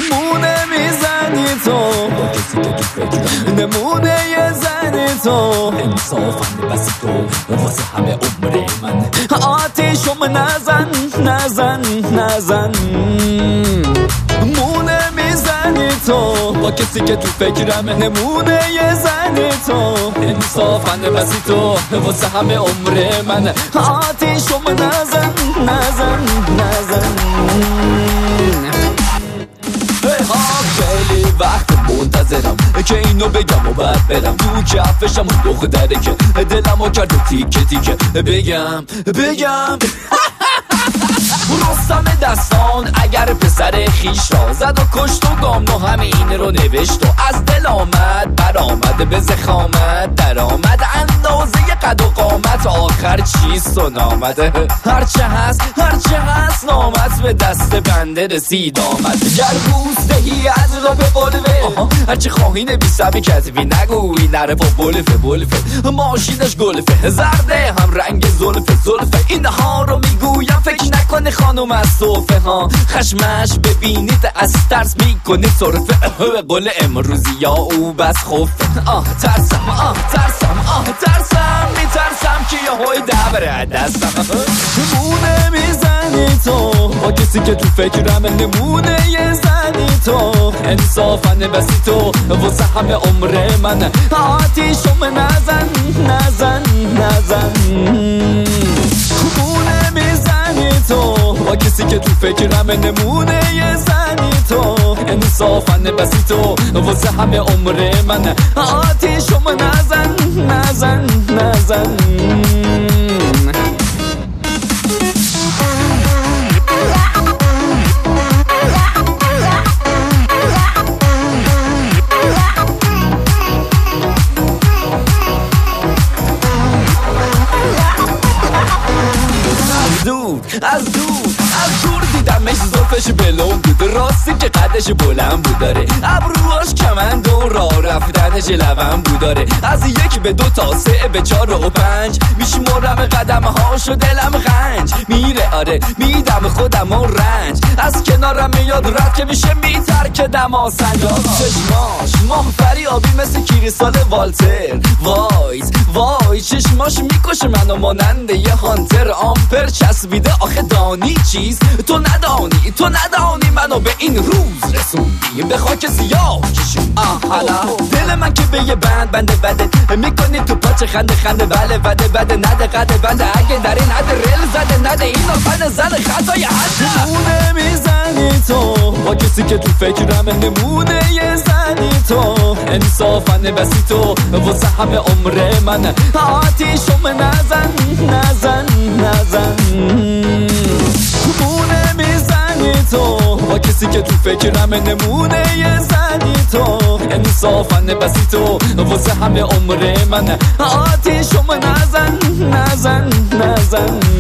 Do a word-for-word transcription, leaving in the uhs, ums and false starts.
مونه میزنی تو با کسی که تو فکرم نمونه یه زنی تو انصافم بسی تو واسه همه عمر من آتیشم نزن نزن نزن مونه میزنی تو با کسی که تو فکرم نمونه یه زنی تو انصافاً بسی تو واسه همه عمر من آتیشم نزن نزن نزن خیلی وقت منتظرم که اینو بگم و بعد برم تو کفشم اون دختره که دلمو کرده تیکه تیکه بگم بگم رستم دستان اگر پسر خیش را زد و کشت و گام و همین رو نوشت و از دل آمد بر آمد به زخامت در آمد اندازه قد و قامت آخر چیست و نامده هرچه هست هرچه هست نامت به دست بنده رسید آمد گر بوس دهی از را به قلوه هرچه خواهی نبیسمی کتبی نگوی نره با بلفه بلفه ماشینش گلفه زرده هم رنگ زلفه زلفه اینها رو میگویم فکر نکنه خانم از صوفه ها خشمش ببینید از ترس میکنید صرفه به قول امروزی یا او بس خوفه آه ترسم آه ترسم آه ترسم میترسم که یه هوی دبره دستم نمونه میزنی تو با کسی که تو فکرم نمونه یه زنی تو انصافاً بسی تو واسه همه عمر من آتیشم نزن نزن نزن نمونه میزنی تو با کسی که تو فکرم نمونه یه زنی تو انصافاً بسی تو واسه همه عمر من آتیشم نزن نزن نزن از دور از دور دیدمش زلفش بلند بود راستی که قدش بلند بود داره ابروهاش کمند و راه رفتنش لبن بود داره از یک به دو تا سه به چار و پنج میشمرم قدم هاش و دلم غنج میره آره میدم خودم و رنج از کنارم میاد رد که میشه میترک دما سنجاب چشماش ماهفری آبی مثل کریستال والتر وایز وای چشماش میکشه منو ماننده یه هانتر آمپر چسبیده آخه دانی چیز تو ندانی تو ندانی منو به این روز رسوندی به خاک سیاه کشیم آه حالا دل من که به یه بند بنده بده میکنی تو پاچه خنده خنده بله بده بده نده قده بنده اگه در این حد رل زده نده این آفن زن خطای حده نمونه میزنی تو با کسی که تو فکرم نمونه یه زنی تو انصافاً بسی تو واسه همه عمر من آتیشم نزن نزن نزن نمونه میزنی تو با کسی که تو فکرم نمونه یه زنی تو انصافاً بسی تو واسه همه عمر من آتیشم نزن نزن نزن